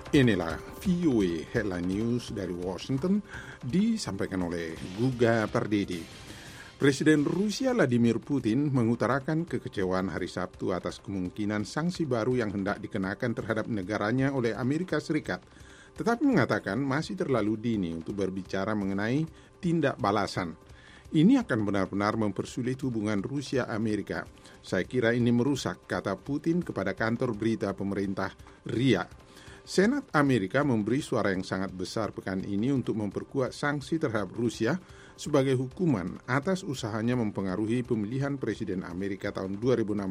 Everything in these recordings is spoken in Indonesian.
Inilah VOA Headline News dari Washington, disampaikan oleh Guga Pardede. Presiden Rusia Vladimir Putin mengutarakan kekecewaan hari Sabtu atas kemungkinan sanksi baru yang hendak dikenakan terhadap negaranya oleh Amerika Serikat, tetapi mengatakan masih terlalu dini untuk berbicara mengenai tindak balasan. Ini akan benar-benar mempersulit hubungan Rusia-Amerika. Saya kira ini merusak, kata Putin kepada kantor berita pemerintah RIA. Senat Amerika memberi suara yang sangat besar pekan ini untuk memperkuat sanksi terhadap Rusia sebagai hukuman atas usahanya mempengaruhi pemilihan Presiden Amerika tahun 2016.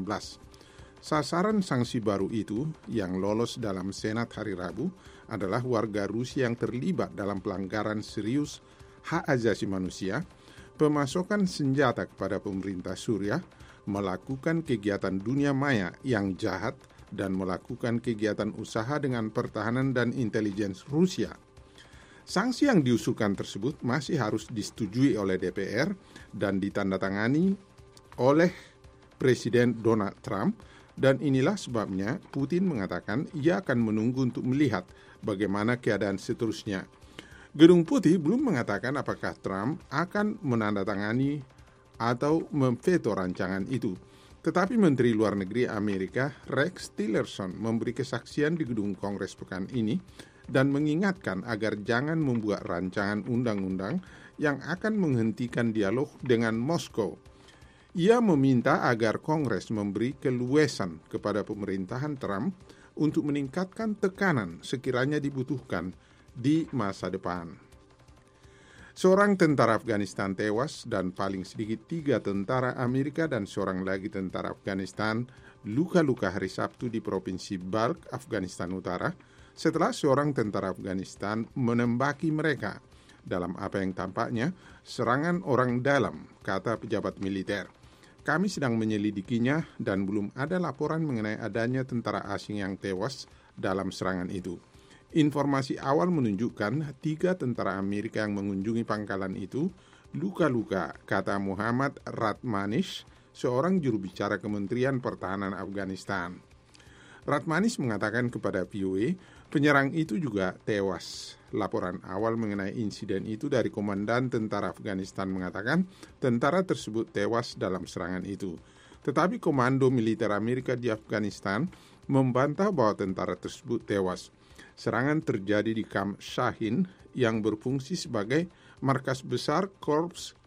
Sasaran sanksi baru itu yang lolos dalam Senat hari Rabu adalah warga Rusia yang terlibat dalam pelanggaran serius hak asasi manusia, pemasokan senjata kepada pemerintah Suriah, melakukan kegiatan dunia maya yang jahat, dan melakukan kegiatan usaha dengan pertahanan dan intelijen Rusia. Sanksi yang diusulkan tersebut masih harus disetujui oleh DPR dan ditandatangani oleh Presiden Donald Trump, dan inilah sebabnya Putin mengatakan ia akan menunggu untuk melihat bagaimana keadaan seterusnya. Gedung Putih belum mengatakan apakah Trump akan menandatangani atau memveto rancangan itu. Tetapi Menteri Luar Negeri Amerika Rex Tillerson memberi kesaksian di gedung Kongres pekan ini dan mengingatkan agar jangan membuat rancangan undang-undang yang akan menghentikan dialog dengan Moskow. Ia meminta agar Kongres memberi keluasan kepada pemerintahan Trump untuk meningkatkan tekanan sekiranya dibutuhkan di masa depan. Seorang tentara Afghanistan tewas dan paling sedikit 3 tentara Amerika dan seorang lagi tentara Afghanistan luka-luka hari Sabtu di Provinsi Balkh, Afghanistan Utara, setelah seorang tentara Afghanistan menembaki mereka dalam apa yang tampaknya serangan orang dalam, kata pejabat militer. Kami sedang menyelidikinya dan belum ada laporan mengenai adanya tentara asing yang tewas dalam serangan itu. Informasi awal menunjukkan 3 tentara Amerika yang mengunjungi pangkalan itu luka-luka, kata Muhammad Ratmanis, seorang juru bicara Kementerian Pertahanan Afghanistan. Ratmanis mengatakan kepada VOA, penyerang itu juga tewas. Laporan awal mengenai insiden itu dari Komandan Tentara Afghanistan mengatakan tentara tersebut tewas dalam serangan itu. Tetapi Komando Militer Amerika di Afghanistan membantah bahwa tentara tersebut tewas. Serangan terjadi di kamp Shahin yang berfungsi sebagai markas besar Korps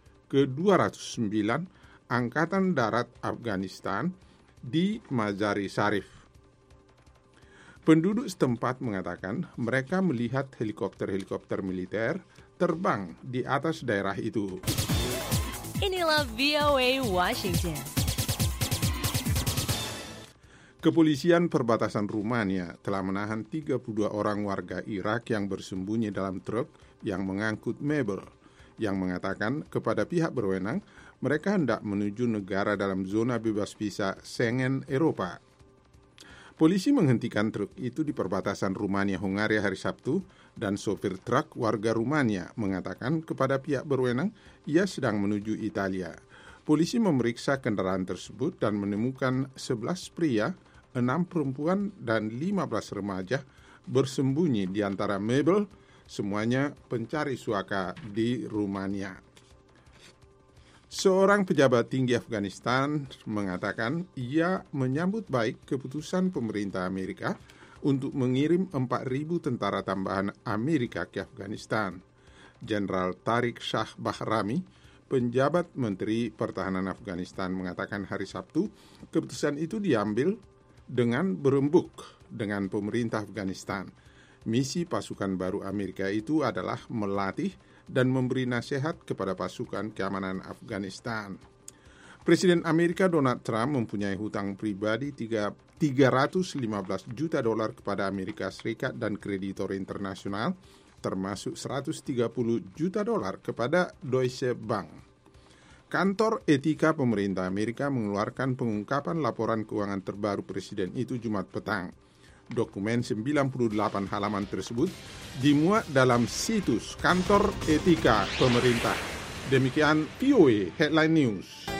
ke-209 Angkatan Darat Afghanistan di Mazar-i Sharif. Penduduk setempat mengatakan mereka melihat helikopter-helikopter militer terbang di atas daerah itu. Inilah VOA Washington. Kepolisian perbatasan Rumania telah menahan 32 orang warga Irak yang bersembunyi dalam truk yang mengangkut mebel, yang mengatakan kepada pihak berwenang mereka hendak menuju negara dalam zona bebas visa Schengen Eropa. Polisi menghentikan truk itu di perbatasan Rumania-Hungaria hari Sabtu, dan sopir truk warga Rumania mengatakan kepada pihak berwenang ia sedang menuju Italia. Polisi memeriksa kendaraan tersebut dan menemukan 11 pria, 6 perempuan dan 15 remaja bersembunyi di antara mebel, semuanya pencari suaka di Rumania. Seorang pejabat tinggi Afghanistan mengatakan ia menyambut baik keputusan pemerintah Amerika untuk mengirim 4.000 tentara tambahan Amerika ke Afghanistan. Jenderal Tariq Shah Bahrami, penjabat Menteri Pertahanan Afghanistan, mengatakan hari Sabtu keputusan itu diambil dengan berembuk dengan pemerintah Afghanistan. Misi pasukan baru Amerika itu adalah melatih dan memberi nasihat kepada pasukan keamanan Afghanistan. Presiden Amerika Donald Trump mempunyai hutang pribadi $315 juta kepada Amerika Serikat dan kreditor internasional, termasuk $130 juta kepada Deutsche Bank. Kantor Etika Pemerintah Amerika mengeluarkan pengungkapan laporan keuangan terbaru presiden itu Jumat petang. Dokumen 98 halaman tersebut dimuat dalam situs Kantor Etika Pemerintah. Demikian VOA Headline News.